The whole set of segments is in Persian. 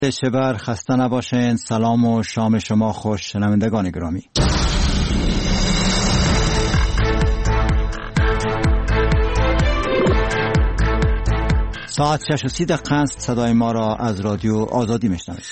شبر خسته نباشین. سلام و شام شما خوش شنوندگان گرامی. ساعت 6:30 است. صدای ما را از رادیو آزادی میشنوید.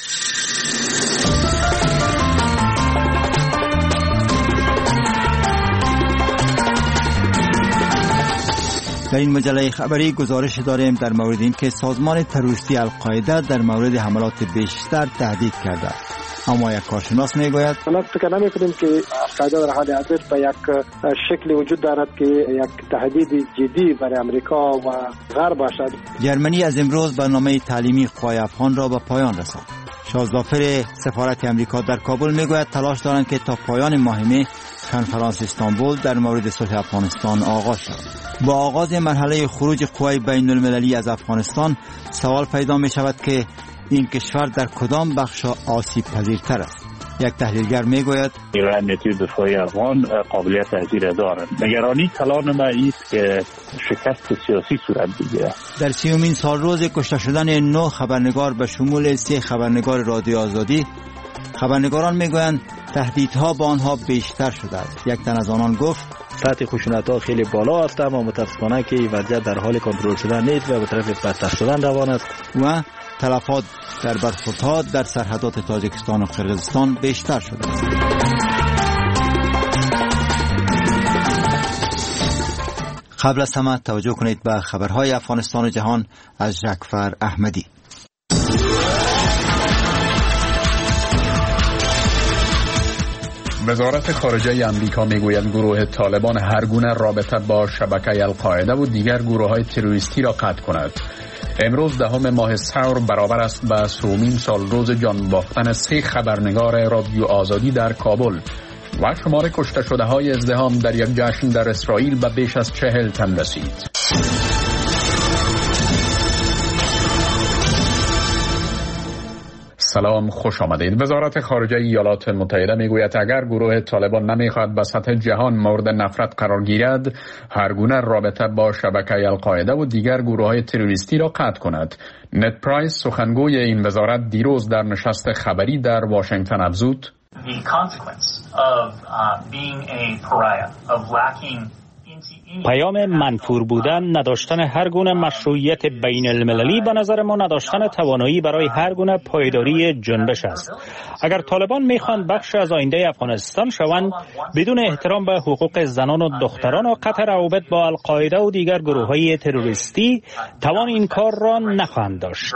در این مجله خبری گزارش داریم در مورد این که سازمان تروریستی القاعده در مورد حملات بیشتر تهدید کرده است. اما یک کارشناس میگوید ما فکر نمی‌کنیم که القاعده در حال حاضر به یک شکلی وجود دارد که یک تهدید جدی برای امریکا و غرب باشد. جرمنی از امروز برنامه تعلیمی قوای افغان را به پایان رساند. شازدافر سفارت امریکا در کابل میگوید تلاش دارند که تا پایان ماه مه کنفرانس استانبول در مورد صلح افغانستان آغاز شود. با آغاز مرحله خروج قوای بین المللی از افغانستان سوال پیدا می شود که این کشور در کدام بخش آسیب پذیرتر است. یک تحلیلگر میگوید امنیتی دفاعی افغان قابلیت تاثیر دارند. نگرانی کلان ما است که شکست سیاسی صورت بگیرد. در 30مین سال روز کشته شدن 9 خبرنگار به شمول 3 خبرنگار رادیو آزادی، خبرنگاران میگویند تهدیدها با آنها بیشتر شده است. یک تن از آنان گفت سطح خشونت‌ها خیلی بالا است، اما متاسفانه که وضعیت در حال کنترل شدن نیست و به طرف بدتر شدن روان است. و تلفات در برخوردها در سرحدات تاجیکستان و قرقیزستان بیشتر شده است. قبل از همه توجه کنید به خبرهای افغانستان و جهان از جعفر احمدی. وزارت خارجه امریکا میگوید گروه طالبان هر گونه رابطه با شبکه القاعده و دیگر گروه‌های تروریستی را قطع کند. امروز 10 ماه ثور برابر است به 30مین سال روز جان باختن 3 خبرنگار رادیو آزادی در کابل و شمار کشته شده های ازدحام در یک جشن در اسرائیل به بیش از 40 تن رسید. سلام، خوش آمدید. وزارت خارجه ایالات متحده میگوید اگر گروه طالبان نمیخواد به سطح جهان مورد نفرت قرار گیرد، هر گونه رابطه با شبکه القاعده و دیگر گروه‌های تروریستی را قطع کند. نت پرایس سخنگوی این وزارت دیروز در نشست خبری در واشنگتن افزود: پیام منفور بودن، نداشتن هر گونه مشروعیت بین المللی به نظر ما نداشتن توانایی برای هر گونه پایداری جنبش است. اگر طالبان میخوان بخش از آینده افغانستان شوند، بدون احترام به حقوق زنان و دختران و قطع روابط با القاعده و دیگر گروه‌های تروریستی، توان این کار را نخواهند داشت.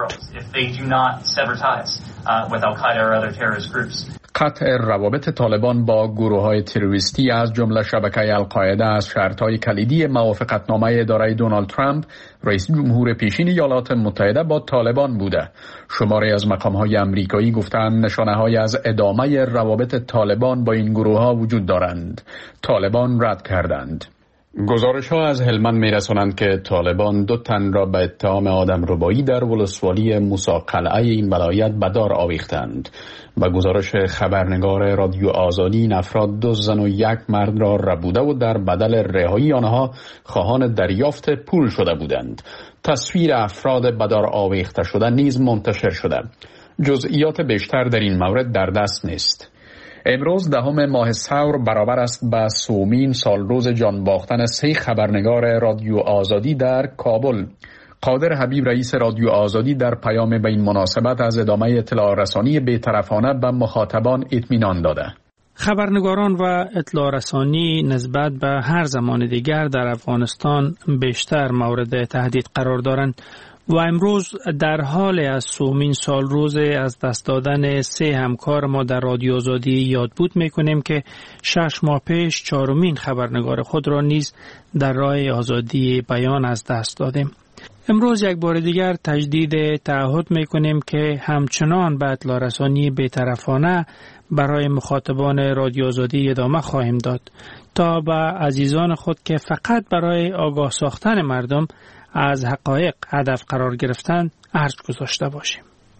قطع روابط طالبان با گروه‌های تروریستی از جمله شبکه القاعده از شرط‌های کلیدی موافقتنامه اداره دونالد ترامپ رئیس جمهور پیشین ایالات متحده با طالبان بوده. شماری از مقام‌های آمریکایی گفتند نشانه‌هایی از ادامه روابط طالبان با این گروه‌ها وجود دارند. طالبان رد کردند. گزارش‌ها از هلمند می‌رسانند که طالبان 2 تن را به اتهام آدمربایی در ولسوالی موسی قلعه این ولایت به دار آویختند. به گزارش خبرنگار رادیو آزادی، این افراد 2 زن و 1 مرد را ربوده و در بدل رهایی آنها خواهان دریافت پول شده بودند. تصویر افراد به دار آویخته شده نیز منتشر شده. جزئیات بیشتر در این مورد در دست نیست. امروز 10 ماه ثور برابر است به 30مین سال روز جان باختن 3 خبرنگار رادیو آزادی در کابل. قادر حبیب رئیس رادیو آزادی در پیام به این مناسبت از ادامه اطلاع رسانی بی‌طرفانه به مخاطبان اطمینان داده. خبرنگاران و اطلاع رسانی نسبت به هر زمان دیگر در افغانستان بیشتر مورد تهدید قرار دارند و امروز در حال از 30مین سال روز از دست دادن 3 همکار ما در رادیو آزادی یاد بود میکنیم که 6 ماه پیش 4مین خبرنگار خود را نیز در راه آزادی بیان از دست دادیم. امروز یک بار دیگر تجدید تعهد میکنیم که همچنان به اطلاع رسانی بی‌طرفانه برای مخاطبان رادیو آزادی ادامه خواهیم داد تا به عزیزان خود که فقط برای آگاه ساختن مردم از حقایق هدف قرار گرفتند عرض گذاشته باشیم.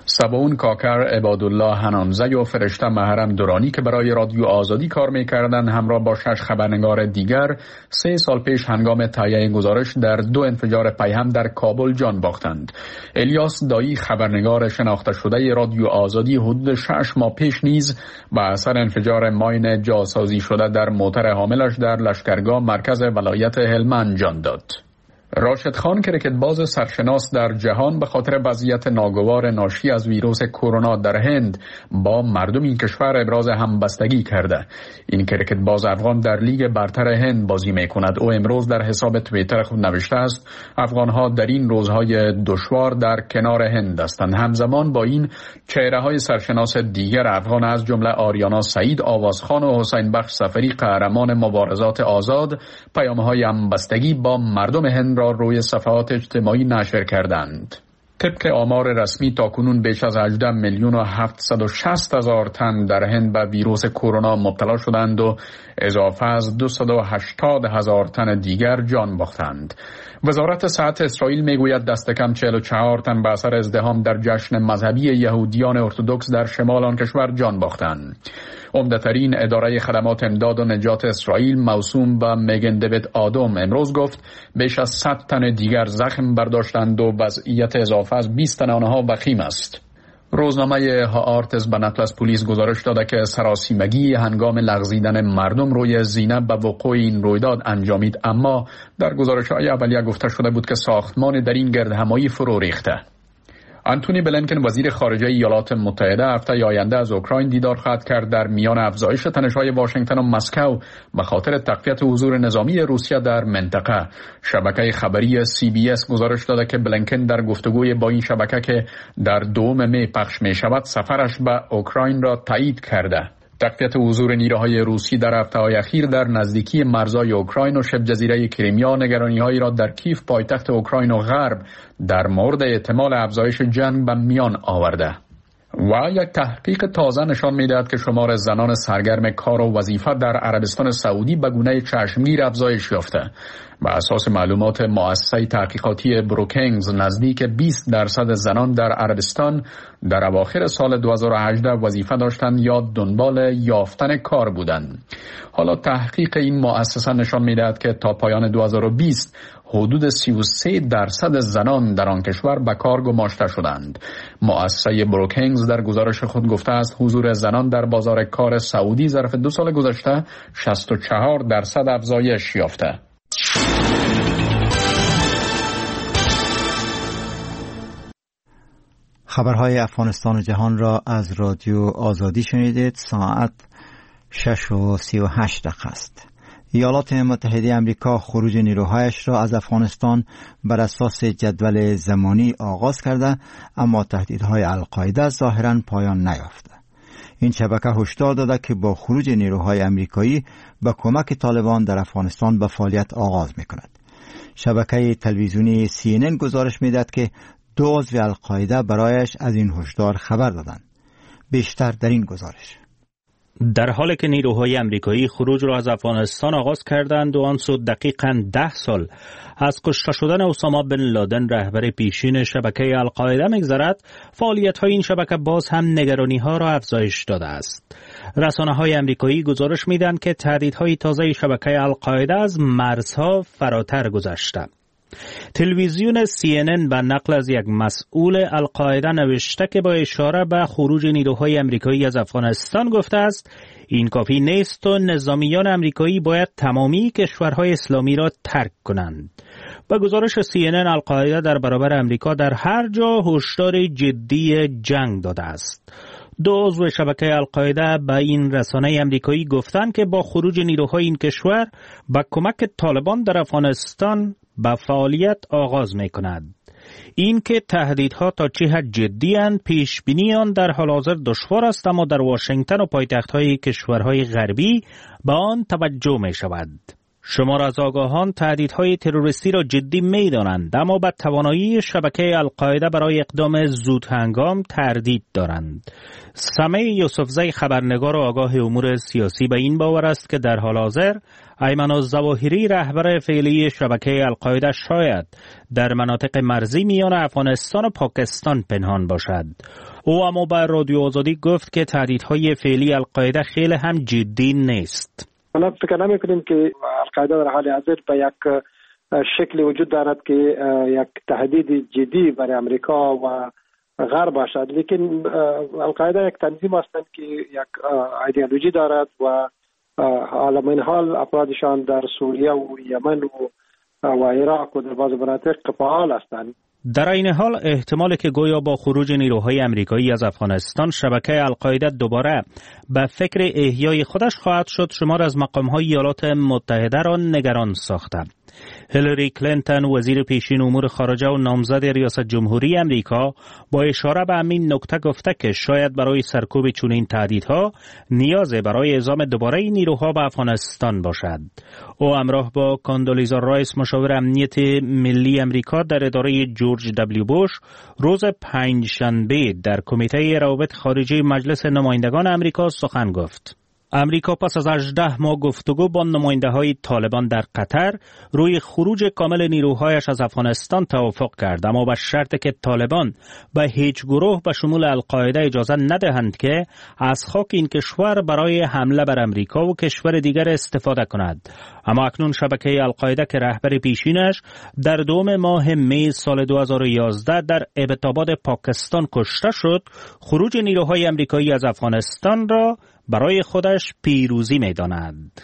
سباون کاکر، عبادالله حنانزی و فرشته محرم دورانی که برای رادیو آزادی کار می‌کردند همراه با 6 خبرنگار دیگر 3 سال پیش هنگام تهیه گزارش در 2 انفجار پیهم در کابل جان باختند. الیاس دایی، خبرنگار شناخته شده رادیو آزادی، حدود 6 ماه پیش نیز به اثر انفجار ماین جاسازی شده در موتر حاملش در لشکرگاه مرکز ولایت هلمند جان داد. راشد خان، کرکتباز سرشناس در جهان، به خاطر وضعیت ناگوار ناشی از ویروس کرونا در هند با مردم این کشور ابراز همبستگی کرده. این کرکتباز افغان در لیگ برتر هند بازی می کند. او امروز در حساب توییتر خود نوشته است افغانها در این روزهای دشوار در کنار هند هستند. همزمان با این چهره های سرشناس دیگر افغان از جمله آریانا سعید آوازخان و حسین بخش سفری، قهرمان مبارزات آزاد، پیام‌های همبستگی با مردم هند را روی صفحات اجتماعی نشر کردند. طبق آمار رسمی تاکنون بیش از 18,760,000 تن در هند به ویروس کرونا مبتلا شدند و اضافه از 280,000 تن دیگر جان باختند. وزارت صحت اسرائیل میگوید دست کم 44 تن به اثر ازدحام در جشن مذهبی یهودیان ارتدوکس در شمال آن کشور جان باختند. عمده‌ترین اداره خدمات امداد و نجات اسرائیل موسوم به میگن دیوید آدم امروز گفت بیش از 100 تن دیگر زخم برداشتند و وضعیت اضافه از 20 تن آنها وخیم است. روزنامه هآرتس به نقل از پلیس گزارش داده که سراسیمگی هنگام لغزیدن مردم روی زینه به وقوع این رویداد انجامید، اما در گزارش‌های اولیه گفته شده بود که ساختمان در این گردهمایی فرو ریخته. آنتونی بلینکن وزیر خارجه ایالات متحده هفته آینده از اوکراین دیدار خواهد کرد. در میان افزایش تنش‌های واشنگتن و مسکو به خاطر تقویت حضور نظامی روسیه در منطقه، شبکه خبری CBS گزارش داده که بلینکن در گفتگوی با این شبکه که در 2 می پخش می شود سفرش به اوکراین را تایید کرده. تقویت حضور نیروهای روسی در هفته‌های اخیر در نزدیکی مرزهای اوکراین و شبه جزیره کریمیا نگرانی‌هایی را در کیف پایتخت اوکراین و غرب در مورد احتمال افزایش جنگ به میان آورده. و یک تحقیق تازه نشان می‌دهد که شمار زنان سرگرم کار و وظیفه در عربستان سعودی به گونه چشمگیر افزایش یافته. بر اساس معلومات مؤسسه تحقیقاتی بروکینگز نزدیک 20% زنان در عربستان در اواخر سال 2018 وظیفه داشتند یا دنبال یافتن کار بودند. حالا تحقیق این مؤسسه نشان می‌دهد که تا پایان 2020 حدود 33% زنان در آن کشور به کار گماشته شدند. مؤسسه بروکینگز در گزارش خود گفته است حضور زنان در بازار کار سعودی ظرف 2 سال گذشته 64% افزایش یافته. خبرهای افغانستان و جهان را از رادیو آزادی شنیدید. ساعت 6:38 است. ایالات متحده آمریکا خروج نیروهایش را از افغانستان بر اساس جدول زمانی آغاز کرده، اما تهدیدهای القاعده ظاهراً پایان نیافته. این شبکه هشدار داده که با خروج نیروهای آمریکایی به کمک طالبان در افغانستان به فعالیت آغاز می‌کند. شبکه تلویزیونی CNN گزارش می‌دهد که 2 عضو القاعده برایش از این هشدار خبر دادند. بیشتر در این گزارش. در حالی که نیروهای آمریکایی خروج را از افغانستان آغاز کردند و آن سود دقیقاً 10 سال از کشته شدن اسامه بن لادن رهبر پیشین شبکه القاعده می‌گذرد، فعالیت‌های این شبکه باز هم نگرانی‌ها را افزایش داده است. رسانه‌های آمریکایی گزارش می‌دهند که تهدیدهای تازه شبکه القاعده از مرزها فراتر گذشته. تلویزیون CNN به نقل از یک مسئول القاعده نوشته که با اشاره به خروج نیروهای آمریکایی از افغانستان گفته است این کافی نیست و نظامیان آمریکایی باید تمامی کشورهای اسلامی را ترک کنند. با گزارش CNN القاعده در برابر آمریکا در هر جا هشدار جدی جنگ داده است. 2 عضو شبکه القاعده به این رسانه آمریکایی گفتند که با خروج نیروهای این کشور با کمک طالبان در افغانستان به فعالیت آغاز می کند. این که تهدیدها تا چه حد جدی اند پیش بینی آن در حال حاضر دشوار است، اما در واشنگتن و پایتخت‌های کشورهای غربی به آن توجه می شود. شمار از آگاهان تهدیدهای تروریستی را جدی می‌دانند، اما به توانایی شبکه القاعده برای اقدام زودهنگام تردید دارند. سمیع یوسفزی خبرنگار و آگاه امور سیاسی به این باور است که در حال حاضر ایمن الظواهری رهبر فعلی شبکه القاعده شاید در مناطق مرزی میان افغانستان و پاکستان پنهان باشد. او اما به رادیو آزادی گفت که تهدیدهای فعلی القاعده خیلی هم جدی نیست. ما فکر نمی‌کنیم که القاعده در حال حاضر به یک شکلی وجود دارد که یک تهدید جدی برای امریکا و غرب باشد، لیکن القاعده یک تنظیم هستند که یک ایدئولوژی دارد و علاوه این حال افرادشان در سوریه و یمن و عراق و در بعض مناطق فعال هستند. در این حال احتمالی که گویا با خروج نیروهای آمریکایی از افغانستان شبکه القاعده دوباره به فکر احیای خودش خواهد شد شمار از مقام‌های ایالات متحده را نگران ساخته. هیلاری کلینتون وزیر پیشین امور خارجه و نامزد ریاست جمهوری امریکا با اشاره به همین نکته گفته که شاید برای سرکوب چنین تهدیدها نیاز برای اعزام دوباره نیروها به افغانستان باشد. او همراه با کاندولیزا رایس مشاور امنیت ملی امریکا در اداره جورج دبلیو بوش روز پنجشنبه در کمیته روابط خارجی مجلس نمایندگان امریکا سخن گفت. امریکا پس از 18 ماه گفتگو با نماینده‌های طالبان در قطر روی خروج کامل نیروهایش از افغانستان توافق کرد، اما با شرط که طالبان به هیچ گروه به شمول القاعده اجازه ندهند که از خاک این کشور برای حمله بر امریکا و کشور دیگر استفاده کند. اما اکنون شبکه القاعده که رهبر پیشینش در دوم ماه می سال 2011 در ابتاباد پاکستان کشته شد، خروج نیروهای امریکایی از افغانستان را برای خودش پیروزی می‌داند.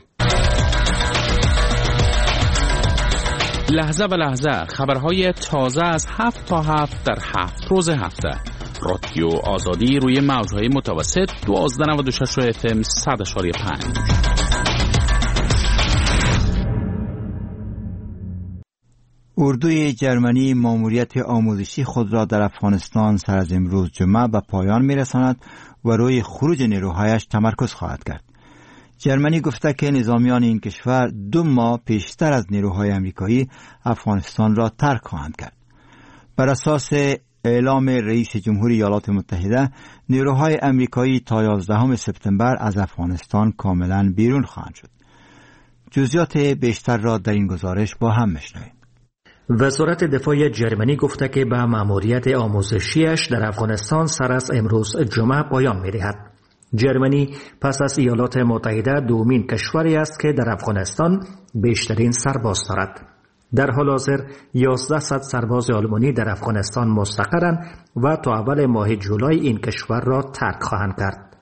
لحظه به لحظه خبرهای تازه از 7 تا 7 در 7 روز هفته. رادیو آزادی روی موج‌های متوسط 1296 FM 100.5. اردوی جرمنی ماموریت آموزشی خود را در افغانستان سر از امروز جمعه به پایان می‌رساند و روی خروج نیروهایش تمرکز خواهد کرد. جرمنی گفته که نظامیان این کشور 2 ماه پیشتر از نیروهای آمریکایی افغانستان را ترک خواهند کرد. بر اساس اعلام رئیس جمهوری ایالات متحده، نیروهای آمریکایی تا 11 سپتامبر از افغانستان کاملا بیرون خواهند شد. جزئیات بیشتر را در این گزارش با هم میشنویم. وزارت دفاع جرمنی گفته که به مأموریت آموزشیش در افغانستان سر از امروز جمعه پایان می‌دهد. جرمنی پس از ایالات متحده دومین کشوری است که در افغانستان بیشترین سرباز دارد. در حال حاضر 1100 سرباز آلمانی در افغانستان مستقرند و تا اول ماه جولای این کشور را ترک خواهند کرد.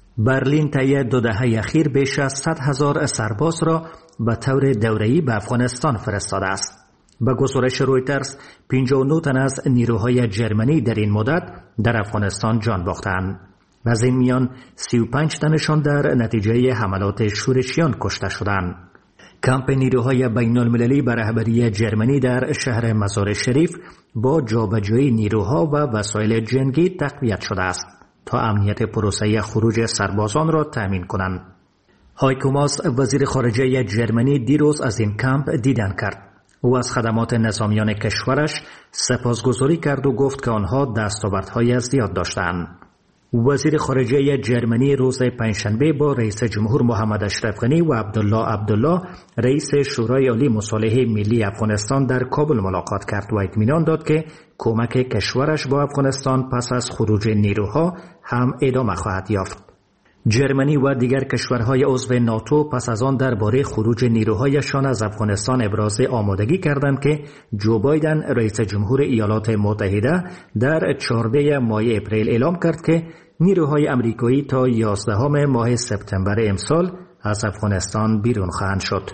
برلین طی 2 دهه اخیر بیش از 100,000 سرباز را به طور دوره‌ای به افغانستان فرستاده است. به گزارش رویترز 59 تن از نیروهای جرمنی در این مدت در افغانستان جان باختند. از این میان 35 تنشان در نتیجه حملات شورشیان کشته شدند. کمپ نیروهای بین المللی به رهبری جرمنی در شهر مزار شریف با جابجایی نیروها و وسایل جنگی تقویت شده است تا امنیت پروسه خروج سربازان را تأمین کنند. هایکو ماس وزیر خارجه جرمنی دیروز از این کمپ دیدن کرد. او از خدمات نظامیان کشورش سپاسگزاری کرد و گفت که آنها دستاوردهای زیاد داشتند. وزیر خارجه جرمنی روز پنجشنبه با رئیس جمهور محمد اشرف غنی و عبدالله رئیس شورای عالی مصالحه ملی افغانستان در کابل ملاقات کرد و اطمینان داد که کمک کشورش با افغانستان پس از خروج نیروها هم ادامه خواهد یافت. جرمنی و دیگر کشورهای عضو ناتو پس از آن درباره خروج نیروهایشان از افغانستان ابراز آمادگی کردند که جو بایدن رئیس جمهور ایالات متحده در 14 ماه اپریل اعلام کرد که نیروهای آمریکایی تا 11 ماه سپتامبر امسال از افغانستان بیرون خواهند شد.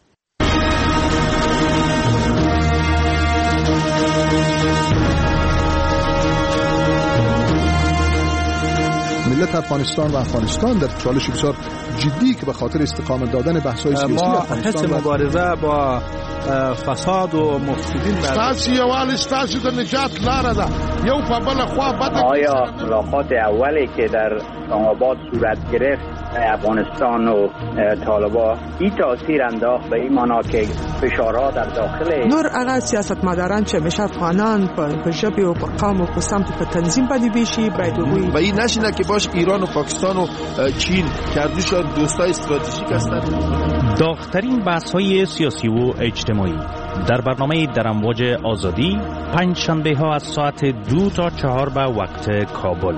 ملت افغانستان و افغانستان در چالش بسیار جدی که به خاطر استقامت دادن بحث‌های سیاسی افغانستان ما مبارزه با فساد و مفسدین استاسي یوال استاسي د نجات لار ده یو په بل خوا بد. آیا ملاقات اولی که در اسلام آباد صورت گرفت افغانستان و طالبان این تاثیر انداخت به این معنا که فشارها در داخل نور هغه سیاستمداران چې همیشه افغانان په ژبه او په قوم او په سمت په تنظیم باندې بیشي باید وي و این نشینه که باش ایران و پاکستان و چین کردوش دوستای استراتژیک هستند. داغ‌ترین بحث‌های سیاسی و اجتماعی در برنامه در امواج آزادی پنج شنبه ها از ساعت 2 تا 4 به وقت کابل.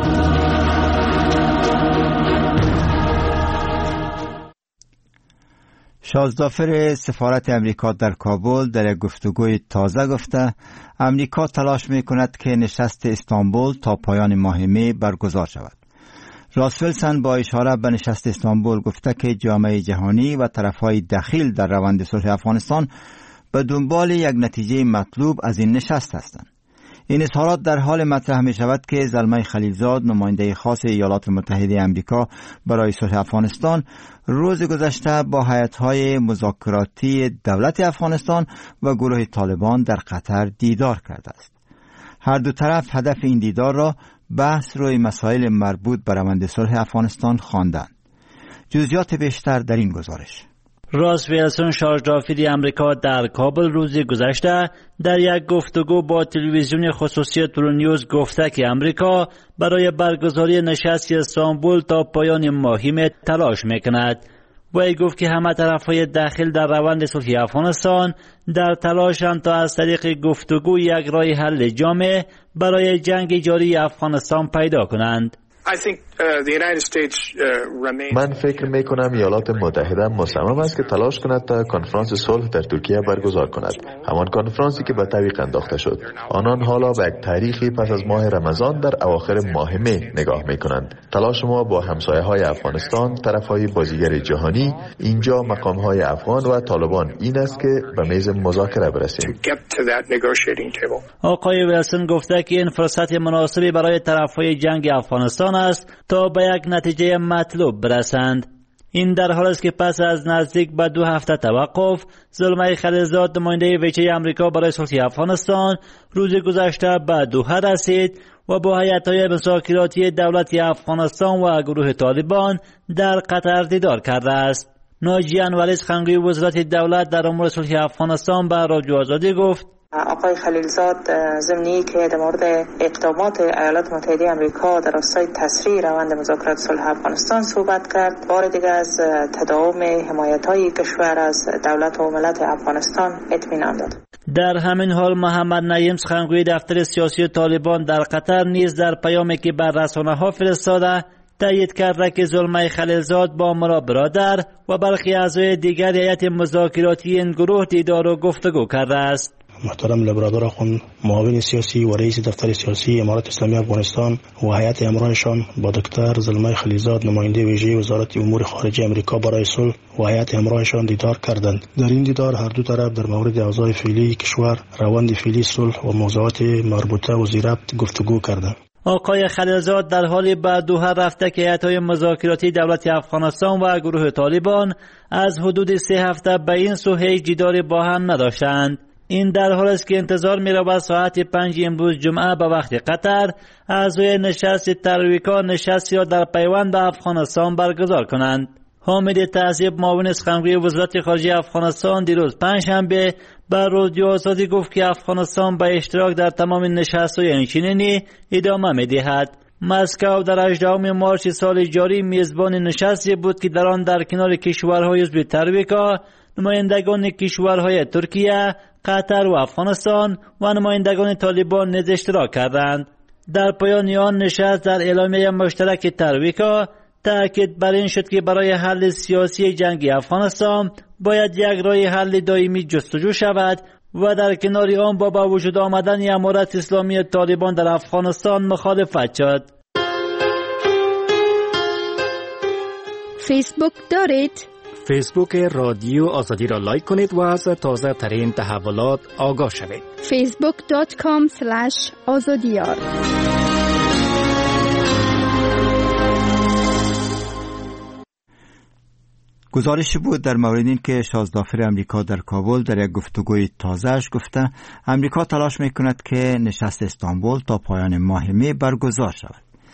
شازدافر سفارت امریکا در کابل در یک گفتگوی تازه گفته امریکا تلاش می‌کند که نشست استانبول تا پایان ماه می برگزار شود. راس ویلسون با اشاره به نشست استانبول گفته که جامعه جهانی و طرفهای دخیل در روند صلح افغانستان به دنبال یک نتیجه مطلوب از این نشست هستند. این اظهارات در حال مطرح می شود که زلمه خلیلزاد نماینده خاص ایالات متحده آمریکا برای صلح افغانستان روز گذشته با هیئت‌های مذاکراتی دولت افغانستان و گروه طالبان در قطر دیدار کرده است. هر دو طرف هدف این دیدار را بحث روی مسائل مربوط به روند صلح افغانستان خواندند. جزئیات بیشتر در این گزارش. راس ویلسون شارژدافتی امریکا در کابل روز گذشته در یک گفتگو با تلویزیون خصوصی ترونیوز گفته که امریکا برای برگزاری نشست استانبول تا پایان ماه می تلاش میکند. وی گفت که همه طرفهای داخل در روند صلح افغانستان در تلاشند تا از طریق گفتگو یک راه حل جامع برای جنگ جاری افغانستان پیدا کنند. من فکر می کنم ایالات متحده مصمم است که تلاش کند تا کنفرانس صلح در ترکیه برگزار کند. همان کنفرانسی که به تعویق انداخته شد. آنان حالا به یک تاریخی پس از ماه رمضان در اواخر ماه می نگاه می کنند. تلاش ما با همسایه های افغانستان، طرف های بازیگر جهانی، اینجا مقام های افغان و طالبان این است که به میز مذاکره برسیم. آقای ویلسون گفته که این فرصت مناسبی برای طرف های جنگ افغانستان است تا به یک نتیجه مطلوب برسند. این در حال است که پس از نزدیک به 2 هفته توقف زلمه خلیلزاد نماینده ویژه آمریکا برای صلح افغانستان روز گذشته به دوحه رسید و با هیئت‌های مذاکراتی دولت افغانستان و گروه طالبان در قطر دیدار کرده است. ناجی انوری سخنگوی وزارت دولت در امور صلح افغانستان به رادیو آزادی گفت آقای خلیلزاد ضمنی که در مورد اقدامات ایالات متحده آمریکا در راستای تسریع روند مذاکرات صلح افغانستان صحبت کرد. بار دیگر از تداوم حمایت‌های کشور از دولت و ملت افغانستان اطمینان داد. در همین حال محمد نعیم سخنگوی دفتر سیاسی طالبان در قطر نیز در پیامی که بر رسانه‌ها فرستاده تایید کرده که زلمه خلیلزاد با مرا برادر و برخی اعضای دیگر هیئت مذاکراتی این گروه دیدار و گفتگو کرده است. محترم لبرادر آخوند معاون سیاسی و رئیس دفتر سیاسی امارات اسلامی افغانستان و هیئت همراهشان با دکتر زلمه خلیلزاد نماینده ویژه وزارت امور خارجه آمریکا برای صلح و هیئت همراهشان دیدار کردند. در این دیدار هر دو طرف در مورد اوضاع فعلی کشور، روند فعلی صلح و موضوعات مربوطه و ذی-ربط گفتگو کردند. آقای خلیلزاد در حالی به دوحه رفته که هیئت‌های مذاکراتی دولت افغانستان و گروه طالبان از حدود 3 هفته به این سو هیچ دیداری با هم نداشتند. این در حال است که انتظار می‌رود ساعت 5 امروز جمعه به وقت قطر اعضای نشست ترویکا نشستی را در پیوند به افغانستان برگزار کنند. حامد تعذیب معاون سخنگوی وزارت خارجه افغانستان دیروز پنجشنبه به رادیو آزادی گفت که افغانستان به اشتراک در تمام نشست‌های اینچنینی ادامه می‌دهد. مسکو در 18 مارس سال جاری میزبان نشستی بود که در آن در کنار کشورهای عضو ترویکا نمایندگان کشورهای ترکیه، قطر و افغانستان و نمایندگان طالبان نیز اشتراک کردند. در پایان آن نشست در اعلامیه مشترک ترویکا تأکید بر این شد که برای حل سیاسی جنگ افغانستان باید یک راه حل دائمی جستجو شود و در کنار آن با وجود آمدن امارت اسلامی طالبان در افغانستان مخالفت شد. فیسبوک دارید؟ فیسبوک رادیو آزادی را لایک کنید و از تازه ترین تحولات آگاه شوید. facebook.com/azadiyar. گزارشی بود در مورد این که شازدافر امریکا در کابل در یک گفتگوی تازهش گفته امریکا تلاش میکند که نشست استانبول تا پایان ماه می برگزار شود.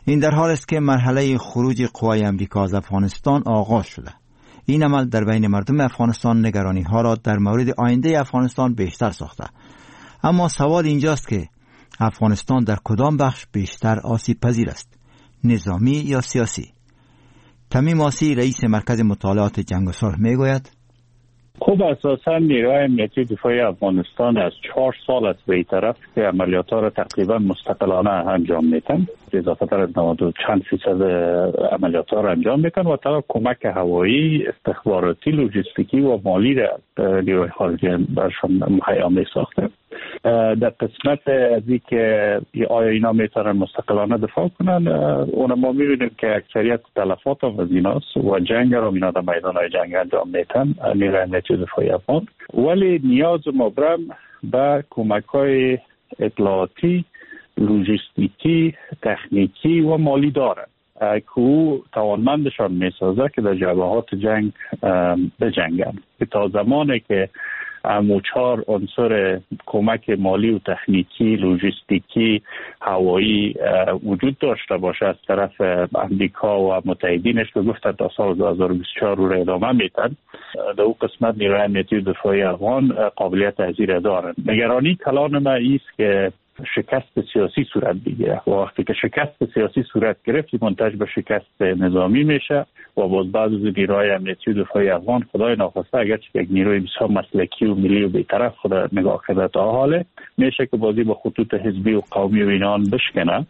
این در حال است که مرحله خروج قوای امریکا از افغانستان آغاز شده. این عمل در بین مردم افغانستان نگرانی ها را در مورد آینده افغانستان بیشتر ساخته. اما سوال اینجاست که افغانستان در کدام بخش بیشتر آسیب پذیر است؟ نظامی یا سیاسی؟ تمیم آسی رئیس مرکز مطالعات جنگ و صلح میگوید خب اساسا نیروهای امنیتی دفاعی افغانستان از 4 سال است به این طرف که عملیات ها را تقریبا مستقلانه انجام میتن. اضافه تر از 90 چند فیصد عملیات ها را انجام میتن و تا کمک هوایی، استخباراتی، لوجستیکی و مالی را نیروهای خارجی برشان مهیا می ساخته. در قسمت از این که آیا اینا میتونن مستقلانه دفاع کنن، اون ما میبینیم که اکثریت تلفات هم از ایناست و جنگ را اینا در میدان های جنگ انجام میتن نیروهای امنیتی دفاعی افغان، ولی نیاز مبرم به کمک های اطلاعاتی، لوجستیکی، تکنیکی و مالی دارن که او توانمندشان میسازه که در جبهات جنگ بجنگن. تا زمانی که چهار عنصر کمک مالی و تکنیکی، لوجستیکی، هوایی وجود داشته باشه از طرف امریکا و متحدینش که گفتن تا سال 2024 رو ادامه میتن، در اون قسمت نیروهای امنیتی دفاعی افغان قابلیت تحضیر دارن. نگرانی کلان ما ایست که شکست سیاسی صورت بگیره و وقتی که شکست سیاسی صورت گرفت منتج به شکست نظامی میشه و باز بعض از نیروهای امنیتی و دفاعی افغان خدای ناخواسته اگرچه یک نیروی بسیار مسلکی و ملی و بی‌طرف خدا نگاه کرده تا حاله میشه که بازی با خطوط حزبی و قومی و اینان بشکنه.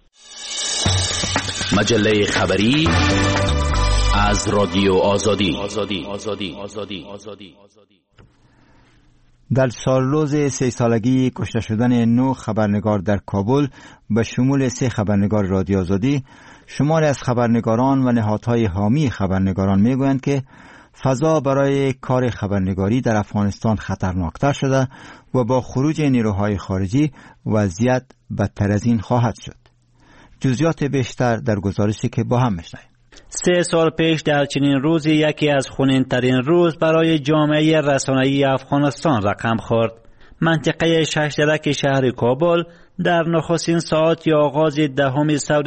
مجله خبری از رادیو آزادی. در سالروز 3 سالگی کشته شدن 9 خبرنگار در کابل به شمول 3 خبرنگار رادیو آزادی، شماری از خبرنگاران و نهادهای حامی خبرنگاران میگویند که فضا برای کار خبرنگاری در افغانستان خطرناکتر شده و با خروج نیروهای خارجی وضعیت بدتر از این خواهد شد. جزئیات بیشتر در گزارشی که با هم میشنویم. 3 سال پیش در چنین روزی یکی از خونین‌ترین روز برای جامعه رسانه‌ای افغانستان رقم خورد. منطقه ششدرک شهر کابل در نخستین ساعات آغاز 10 سال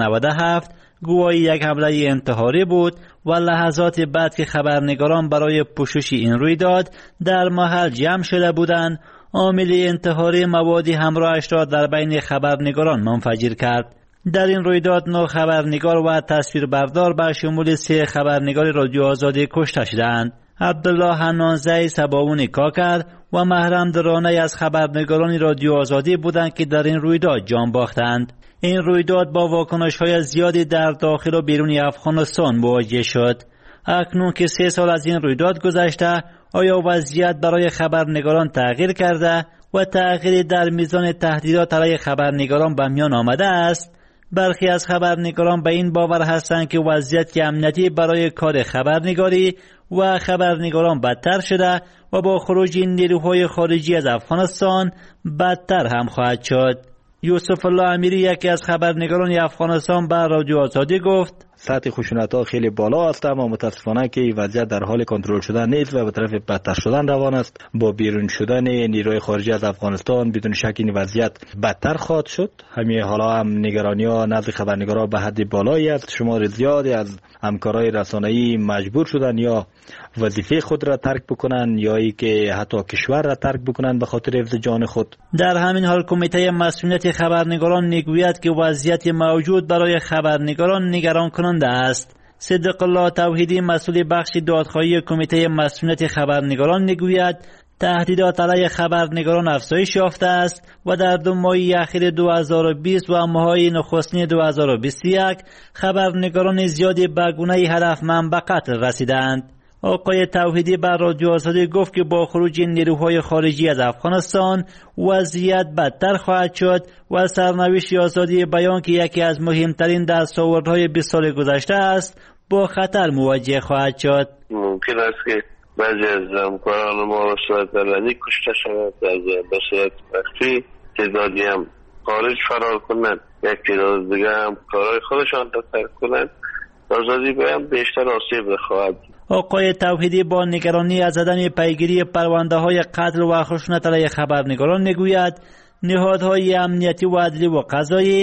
1397 گویای یک حمله انتحاری بود و لحظات بعد که خبرنگاران برای پوشش این رویداد در محل جمع شده بودند، عامل انتحاری مواد همراهش را در بین خبرنگاران منفجر کرد. در این رویداد 9 خبرنگار و تصویربردار به شمول 3 خبرنگار رادیو آزادی کشته شدند. عبدالله حنانزی سباون کاکر و محرم درانه از خبرنگاران رادیو آزادی بودند که در این رویداد جان باختند. این رویداد با واکنش‌های زیادی در داخل و بیرون افغانستان مواجه شد. اکنون که 3 سال از این رویداد گذشته، آیا وضعیت برای خبرنگاران تغییر کرده و تغییری در میزان تهدیدات علیه خبرنگاران به میان آمده است؟ برخی از خبرنگاران به این باور هستند که وضعیت امنیتی برای کار خبرنگاری و خبرنگاران بدتر شده و با خروج نیروهای خارجی از افغانستان بدتر هم خواهد شد. یوسف الله امیری یکی از خبرنگاران افغانستان به رادیو آزادی گفت سطح خشونت‌ها خیلی بالا است، اما متاسفانه که وضعیت در حال کنترل شدن نیست و به طرف بدتر شدن روان است. با بیرون شدن نیروی خارجی از افغانستان بدون شک این وضعیت بدتر خواهد شد. همین حالا هم نگرانی‌ها نزد خبرنگاران به حد بالایی است. شمار زیادی از همکارای رسانه‌ای مجبور شدن یا وظیفه خود را ترک بکنن یا ای که حتی کشور را ترک بکنن به خاطر حفظ جان خود. در همین حال کمیته مسئولیت خبرنگاران میگوید که وضعیت موجود برای خبرنگاران نگران کننده است. صدق الله توحیدی مسئول بخش دادخواهی کمیته مسئولیت خبرنگاران میگوید تهدیدات علیه خبرنگاران افزایش یافته است و در 2 ماه اخیر 2020 و ماه‌های نخستین 2021 خبرنگاران زیادی به گونه هدفمند به قتل رسیدند. آقای توحیدی بر رادیو آزادی گفت که با خروج نیروهای خارجی از افغانستان وضعیت بدتر خواهد شد و سرنوشت آزادی بیان که یکی از مهمترین دستاوردهای 20 سال گذشته است با خطر مواجه خواهد شد. ممکن است که بعضی از همکاران ما صورت علنی کشته شود، به صورت مخفی تعدادی هم خارج فرار کنند، یک تعداد دیگه هم کارهای خودشان را ترک کنند. آزادی بیان بیشتر آسیب خواهد. آقای توحیدی با نگرانی از عدم پیگیری پرونده‌های قتل و خشونت علیه خبرنگاران میگوید نهادهای امنیتی و عدلی و قضایی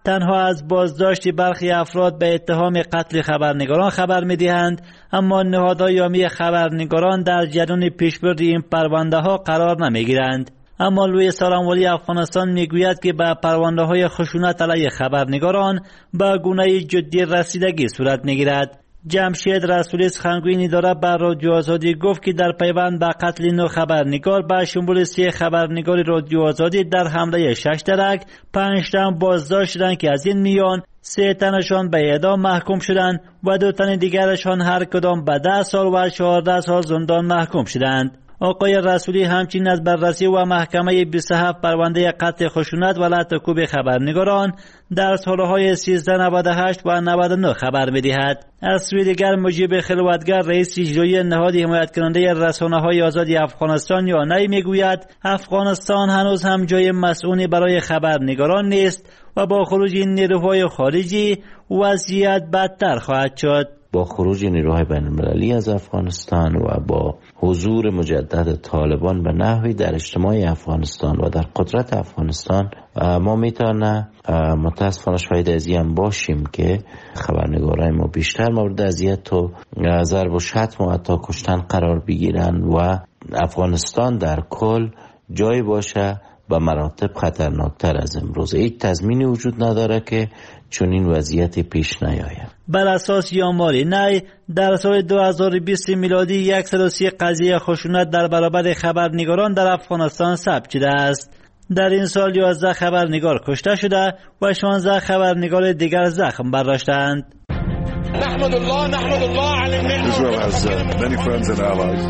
تنها از بازداشت برخی افراد به اتهام قتل خبرنگاران خبر می‌دهند، اما نهادهای حامی خبرنگاران در جریان پیشبرد این پرونده ها قرار نمی‌گیرند. اما لوی سالموالی افغانستان میگوید که به پرونده های خشونت علیه خبرنگاران به گونه جدی رسیدگی صورت می‌گیرد. جمشید رسولی سخنگوی اداره بر رادیو آزادی گفت که در پیوند به قتل 9 خبرنگار به شمول 3 خبرنگار رادیو آزادی در حمله 6 درک 5 تن بازداشت شدند که از این میان 3 تنشان به اعدام محکوم شدند و 2 تن دیگرشان هر کدام به 10 سال و 14 سال زندان محکوم شدند. آقای رسولی همچنین از بررسی و محکمه 27 پرونده قتل خشونت و لطم‌کوب خبرنگاران در سالهای 1398 و 99 خبر می‌دهد. از سوی دیگر مجیب خلوتگر رئیس اجرایی نهاد حمایت کننده رسانه‌های آزاد افغانستان یا نی میگوید افغانستان هنوز هم جای مسئولی برای خبرنگاران نیست و با خروج این نیروهای خارجی وضعیت بدتر خواهد شد. با خروج نیروهای بین‌المللی از افغانستان و با حضور مجدد طالبان به نحوی در اجتماع افغانستان و در قدرت افغانستان ما میتونه متاسفانه شاهد ازیم باشیم که خبرنگارای ما بیشتر مورد اذیت و ضرب و شتم و حتی کشتن قرار بگیرن و افغانستان در کل جایی باشه به مراتب خطرناکتر از امروز. هیچ تضمینی وجود نداره که چون این وضعیت پیش نیاید. بر اساس آمار نی در سال 2020 میلادی 130 قضیه خشونت در برابر خبرنگاران در افغانستان ثبت شده است. در این سال 11 خبرنگار کشته شده و 16 خبرنگار دیگر زخم برداشتند. نحمد الله علی النعمة. Israel has many friends and allies.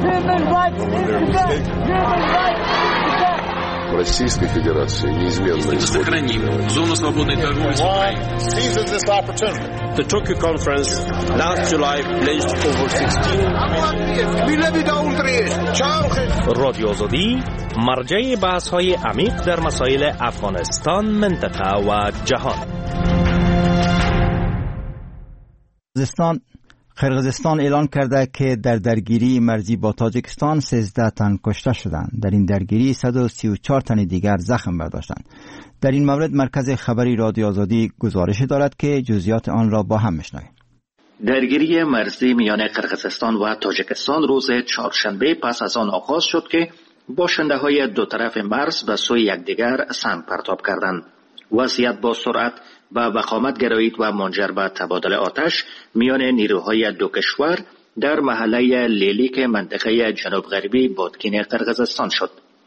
Российской Федерации неизменно сохраним зону свободной торговли с Украиной. Seizes this opportunity. The Tokyo conference last July pledged over 16 رادیو آزادی مرجع بحث‌های عمیق در مسائل افغانستان، منطقه و جهان. قرقیزستان اعلان کرده که در درگیری مرزی با تاجیکستان 13 تن کشته شدند. در این درگیری 134 تن دیگر زخم برداشتند. در این مورد مرکز خبری رادیو آزادی گزارش دارد که جزئیات آن را با هم میشنویم. درگیری مرزی میان قرقیزستان و تاجیکستان روز چهارشنبه پس از آن آغاز شد که باشنده‌های دو طرف مرز به سوی یکدیگر سنگ پرتاب کردند. وضعیت با سرعت و وخامت گرایید و منجر به تبادل آتش میان نیروهای دو کشور در محله لیلیک منطقه جنوب غربی بادکین قرقیزستان شد.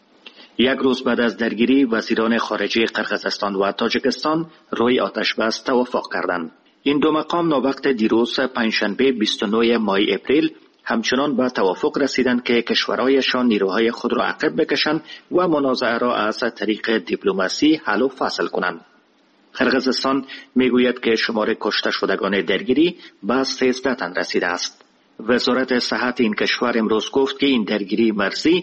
یک روز بعد از درگیری وزیران خارجه قرقیزستان و تاجیکستان روی آتش بس توافق کردند. این دو مقام ناوقت دیروز پنجشنبه 29 مای اپریل همچنان به توافق رسیدند که کشورهایشان نیروهای خود را عقب بکشند و منازعه را از طریق دیپلماسی حل و فصل کنند. قرقیزستان میگوید که شمار کشته شدگان درگیری به 13 تن رسیده است. وزارت صحت این کشور امروز گفت که این درگیری مرزی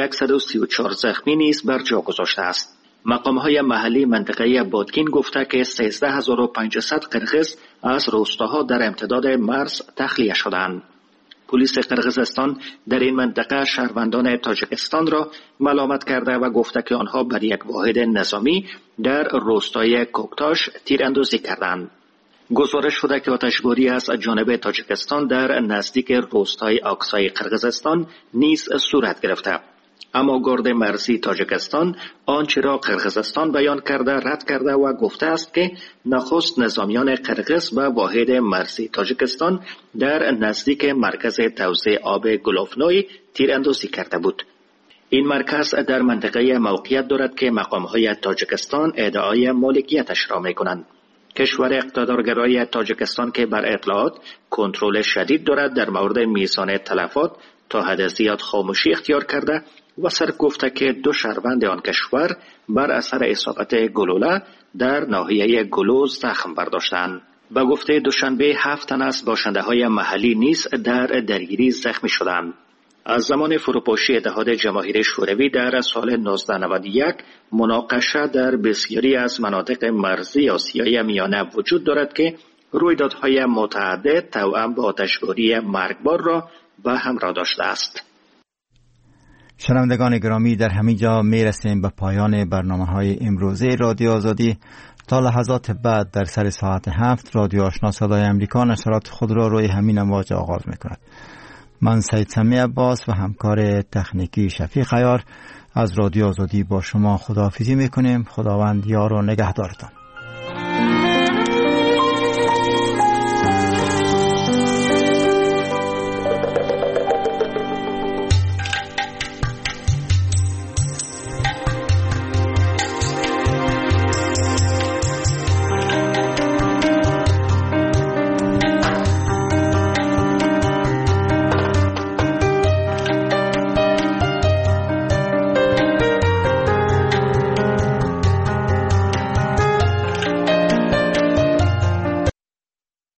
134 زخمی نیز بر جا گذاشته است. مقام‌های محلی منطقه بادکین گفته که 13500 قرقیز از روستاها در امتداد مرز تخلیه شدند. پلیس قرقیزستان در این منطقه شهروندان تاجیکستان را ملامت کرده و گفته که آنها بر یک واحد نظامی در روستای کوکتاش تیراندازی کردند. گزارش شده که آتشباری از جانب تاجیکستان در نزدیک روستای آکسای قرقیزستان نیز صورت گرفته. اما گارد مرزی تاجیکستان آنچه را قرقیزستان بیان کرده رد کرده و گفته است که نخست نظامیان قرقیز و واحد مرزی تاجیکستان در نزدیک مرکز توزیع آب گلوفنوی تیراندازی کرده بود. این مرکز در منطقه موقعیت دارد که مقام‌های تاجیکستان ادعای مالکیتش را می‌کنند. کشور اقتدارگرای تاجیکستان که بر اطلاعات کنترل شدید دارد در مورد میزان تلفات تا حد زیاد خاموشی اختیار کرده و سرک گفته که 2 شهروند آن کشور بر اثر اصابت گلوله در ناحیه گلوز زخم برداشتند. به گفته دوشنبه 7 تن از باشنده‌های محلی نیز در درگیری زخمی شدند. از زمان فروپاشی اتحاد جماهیر شوروی در سال 1991 مناقشه در بسیاری از مناطق مرزی آسیای میانه وجود دارد که رویدادهای متعدد توأم با آتشباری مرگبار را به همراه داشته است. شنوندگان گرامی، در همین جا می رسیم به پایان برنامه‌های امروزه رادیو آزادی. تا لحظات بعد در سر ساعت 7 رادیو آشنا صدای امریکا نشرات خود را روی همین امواج آغاز می‌کند. من سید سمی عباس و همکار تکنیکی شفیق عیار از رادیو آزادی با شما خداحافظی می‌کنیم. خداوند یار و نگهدارتان.